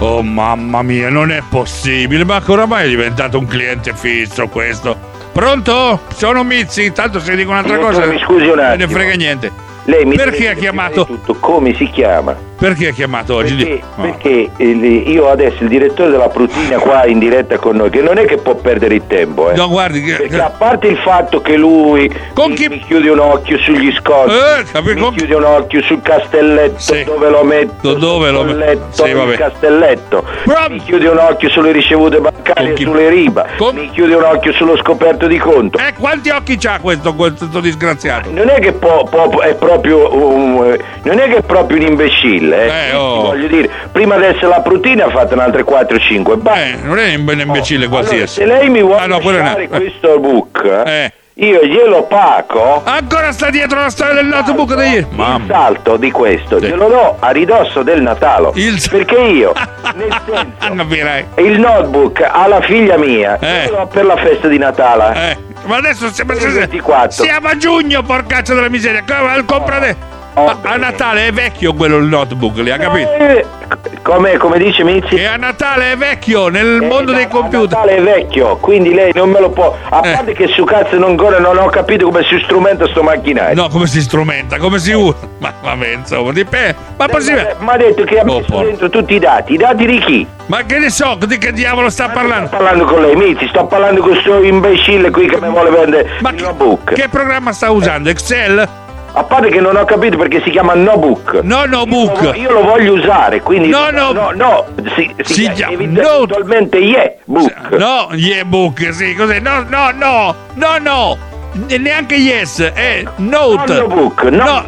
Oh mamma mia, non è possibile, ma oramai è diventato un cliente fisso questo. Pronto? Sono Mizzi, tanto se dico un'altra cosa mi scusi un attimo. non ne frega niente. Lei mi perché deve ha dire chiamato? prima di tutto come si chiama? Perché ha chiamato oggi? Perché io adesso il direttore della Prutina qua in diretta con noi, che non è che può perdere il tempo, No, guardi che... Perché a parte il fatto che lui mi chiude un occhio sugli scotchi, mi chiude un occhio sul castelletto, dove lo metto, sul letto, il castelletto, mi chiude un occhio sulle ricevute bancarie e sulle riba, mi chiude un occhio sullo scoperto di conto. Quanti occhi c'ha questo disgraziato? Non è che è proprio non è che è proprio un imbecille, voglio dire, prima di essere la Prutina ha fatto un'altre 4-5. Non è un imbecille qualsiasi. Allora, se lei mi vuole lasciare questo book, io glielo pago. Ancora sta dietro la storia del notebook di ieri. Il salto di questo glielo do a ridosso del Natale. Perché io, nel senso, il notebook alla figlia mia lo do per la festa di Natale. Ma adesso siamo a giugno, porcaccia della miseria. A Natale è vecchio quello il notebook lì, ha capito? Come dice Mizzi? E a Natale è vecchio nel mondo dei computer. A Natale è vecchio, quindi lei non me lo può. A parte che su cazzo ancora non ho capito come si strumenta sto macchinario. No, come si strumenta, come si usa. Ma vabbè, insomma, ma possibile. Ma ha detto che ha messo dentro tutti i dati di chi? Ma che ne so, di che diavolo sta parlando? Sto parlando con lei, Mizzi, sto parlando con questo imbecille qui che mi vuole prendere il notebook. Che programma sta usando? Excel? A parte che non ho capito perché si chiama notebook. Notebook. Io lo voglio usare, quindi si chiama eventualmente book. No, book, sì, cos'è? No. Neanche yes, è note. Notebook. No.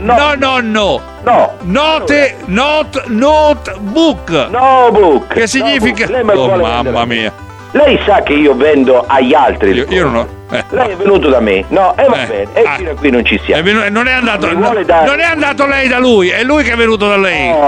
Notebook. Notebook. Che significa? Oh mamma mia. Lei sa che io vendo agli altri. Io non ho. Lei è venuto da me. No, va bene. E fino a qui non ci siamo. Non è andato lei da lui, è lui che è venuto da lei. No,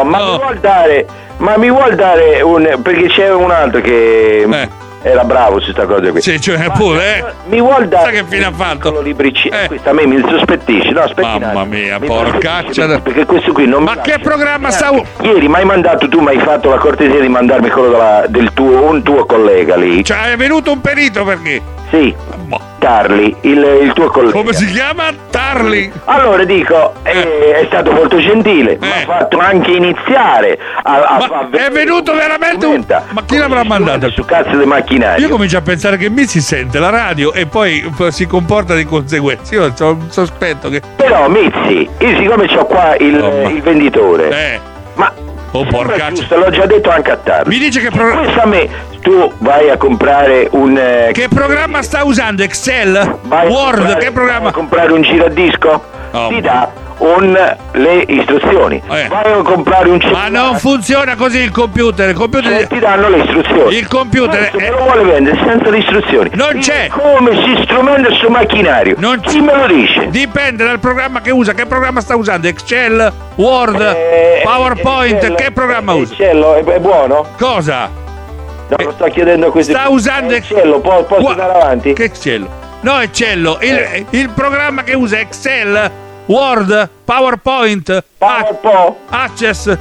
mi vuol dare un. Perché c'è un altro che era bravo su sta cosa qui. Sì, cioè pure, mi vuol dare. Sai che fine ha fatto? Questo a me mi sospettisce. No, aspetta. Mamma mia, porcaccia. Perché questo qui non Ma che programma sta? Ieri mi hai fatto la cortesia di mandarmi quello un tuo collega lì. Cioè è venuto un perito perché? Sì. Tarli, il tuo collega. Come si chiama? Tarli. Allora dico, è stato molto gentile, mi ha fatto anche iniziare è venuto veramente ma chi l'avrà mandato? Su cazzo di macchinario. Io comincio a pensare che mi si sente la radio e poi si comporta di conseguenza. Io ho un sospetto che. Però Mizzi, io siccome c'ho qua il venditore. Ma porcaccia. Giusto, l'ho già detto anche a Tarli. Mi dice che questo a me. Tu vai a comprare un. Che programma sta usando? Excel? Word? Che programma? Vai a comprare un giradisco? Ti dà le istruzioni. Vai a comprare un Ma non funziona così il computer. Ti danno le istruzioni. Il computer me lo vuole vendere senza le istruzioni. Non c'è. Come si strumenta il suo macchinario? Chi me lo dice? Dipende dal programma che usa. Che programma sta usando? Excel? Word? PowerPoint? Che programma usa? Excel è buono? Cosa? No, lo sto chiedendo a questo. Sta usando Excel, posso andare avanti? Che Excel? No, Excel, il programma che usa Excel, Word, PowerPoint, Access.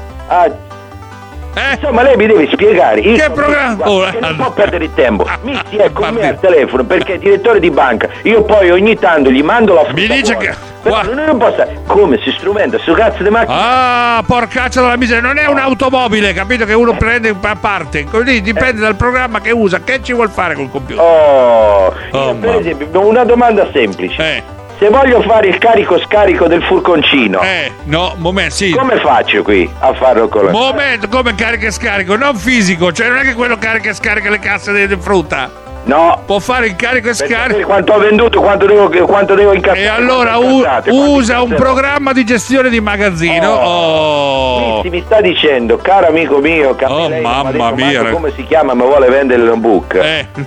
Insomma, lei mi deve spiegare che programma? Non può perdere il tempo. Mizzi è con me al telefono perché è direttore di banca. Io poi ogni tanto gli mando la frutta. Mi dice che. Non può stare. Come si strumenta su cazzo di macchina? Porcaccia della miseria, non è un'automobile, capito? Che uno prende a parte. Così dipende dal programma che usa. Che ci vuol fare col computer? Per esempio, una domanda semplice. Se voglio fare il carico-scarico del furgoncino, sì. Come faccio qui a farlo con la. Momento, come carica e scarico, non fisico, cioè non è che quello carica e scarica le casse di frutta. No. Può fare il carico e scarico. Quanto ho venduto, quanto devo incassare. E allora usa un programma di gestione di magazzino. Mi sta dicendo, caro amico mio, mamma mia, come si chiama, mi vuole vendere il notebook.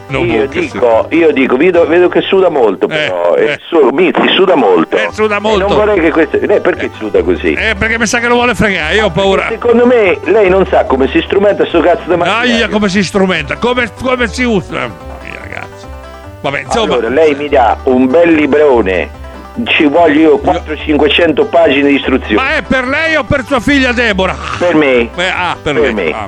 Io dico, vedo che suda molto, però. Mizzi suda molto. Suda molto. Non vorrei che questo. Perché suda così? Perché mi sa che lo vuole fregare, io ho paura. Secondo me lei non sa come si strumenta sto cazzo di macchinario. Come si strumenta, come si usa. Vabbè, insomma. Allora, lei mi dà un bel librone, ci voglio io 400-500 pagine di istruzioni. Ma è per lei o per sua figlia Deborah? Per me. Per me. Mamma mia.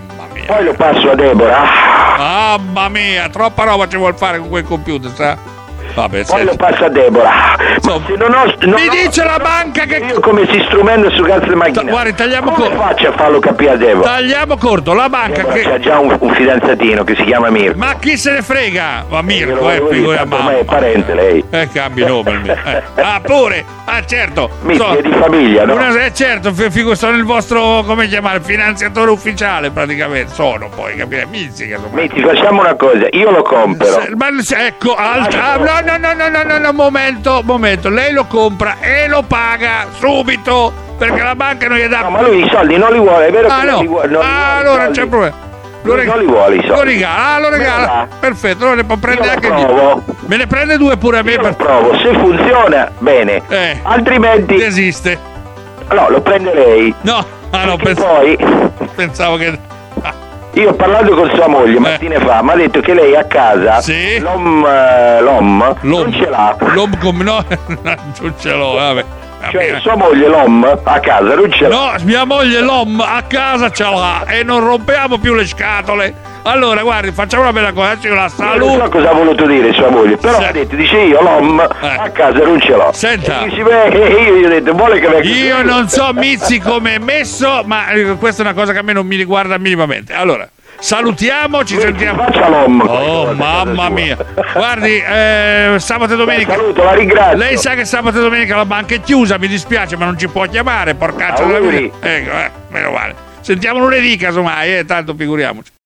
Poi lo passo a Deborah. Mamma mia, troppa roba ci vuol fare con quel computer, sa? Vabbè, poi lo passa a Deborah. So, se non ho, mi dice la banca che io come si strumento su cazzo di macchina. Guardi, tagliamo come corto. faccio a farlo capire a Deborah? Tagliamo corto, la banca Deborah che c'ha già un fidanzatino che si chiama Mirko. Ma chi se ne frega? Ma Mirko, figura mamma. è parente lei. Cambi nome il mio. Ah, pure. Ah, certo. È di famiglia, no? Certo, sono il vostro, come chiamare, finanziatore ufficiale praticamente. Sono poi, capire? Mizzica. Mizzi, facciamo una cosa, io lo compro. Ecco, no, momento. Lei lo compra e lo paga subito, perché la banca non gli dà. No, ma lui i soldi non li vuole, è vero che no. non li vuole. Allora c'è il problema. Non li vuole i soldi. Lo regala. Perfetto, allora ne può prendere anche provo. Me ne prende 2 pure a me. Io lo provo, se funziona bene. Altrimenti desiste. No, lo prende lei. No, poi pensavo che io ho parlato con sua moglie mattine fa, mi ha detto che lei a casa l'om non ce l'ha. L'om come no? Non ce l'ho, vabbè. Cioè sua moglie l'om a casa non ce l'ha. No, mia moglie l'om a casa ce l'ha e non rompiamo più le scatole. Allora, guardi, facciamo una bella cosa, io la saluto. Non so cosa ha voluto dire sua moglie, però ha detto, dice io l'om a casa non ce l'ho. Senta. E io gli ho detto, vuole che venga. Io non so Mizzi come è messo, ma questa è una cosa che a me non mi riguarda minimamente. Allora, salutiamo, ci sentiamo. Faccia l'om. Oh, mamma mia. Guardi, sabato e domenica. Saluto, la ringrazio. Lei sa che sabato e domenica la banca è chiusa, mi dispiace, ma non ci può chiamare, porcaccia della vita. Ecco, meno male. Sentiamo lunedì casomai, tanto figuriamoci.